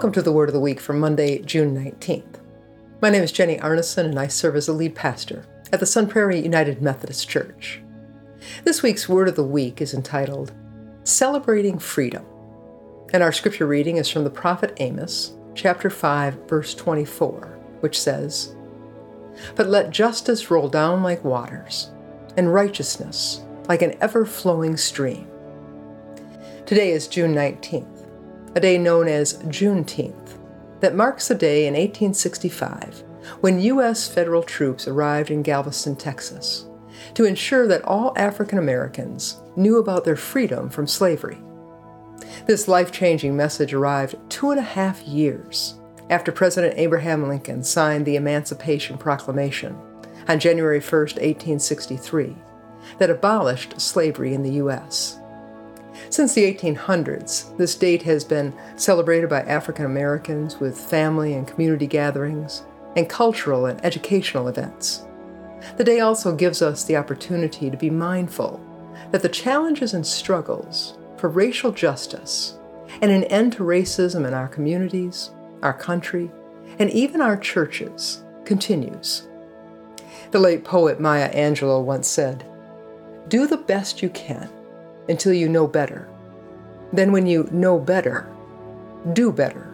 Welcome to the Word of the Week for Monday, June 19th. My name is Jenny Arneson, and I serve as the lead pastor at the Sun Prairie United Methodist Church. This week's Word of the Week is entitled, Celebrating Freedom, and our scripture reading is from the prophet Amos, chapter 5, verse 24, which says, "But let justice roll down like waters, and righteousness like an ever-flowing stream." Today is June 19th. A day known as Juneteenth, that marks the day in 1865 when U.S. federal troops arrived in Galveston, Texas, to ensure that all African Americans knew about their freedom from slavery. This life-changing message arrived 2.5 years after President Abraham Lincoln signed the Emancipation Proclamation on January 1st, 1863, that abolished slavery in the U.S. Since the 1800s, this date has been celebrated by African Americans with family and community gatherings and cultural and educational events. The day also gives us the opportunity to be mindful that the challenges and struggles for racial justice and an end to racism in our communities, our country, and even our churches continues. The late poet Maya Angelou once said, "Do the best you can until you know better. Then when you know better, do better."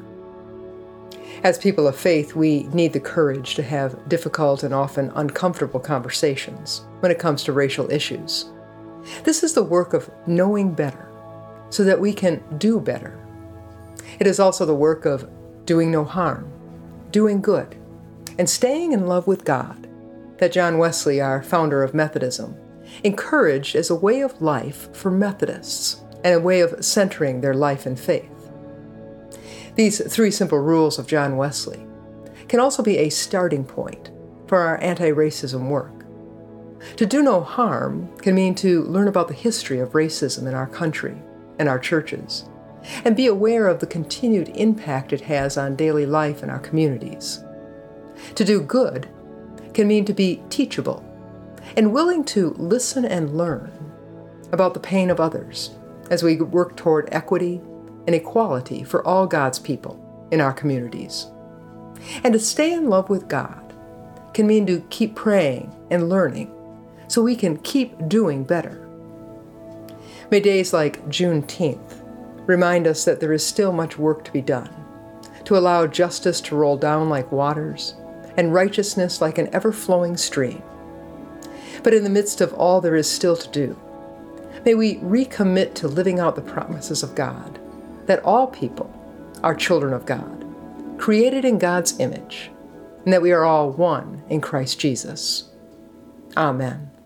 As people of faith, we need the courage to have difficult and often uncomfortable conversations when it comes to racial issues. This is the work of knowing better so that we can do better. It is also the work of doing no harm, doing good, and staying in love with God that John Wesley, our founder of Methodism, encouraged as a way of life for Methodists and a way of centering their life and faith. These 3 simple rules of John Wesley can also be a starting point for our anti-racism work. To do no harm can mean to learn about the history of racism in our country and our churches, and be aware of the continued impact it has on daily life in our communities. To do good can mean to be teachable and willing to listen and learn about the pain of others as we work toward equity and equality for all God's people in our communities. And to stay in love with God can mean to keep praying and learning so we can keep doing better. May days like Juneteenth remind us that there is still much work to be done, to allow justice to roll down like waters and righteousness like an ever-flowing stream. But in the midst of all there is still to do, may we recommit to living out the promises of God, that all people are children of God, created in God's image, and that we are all one in Christ Jesus. Amen.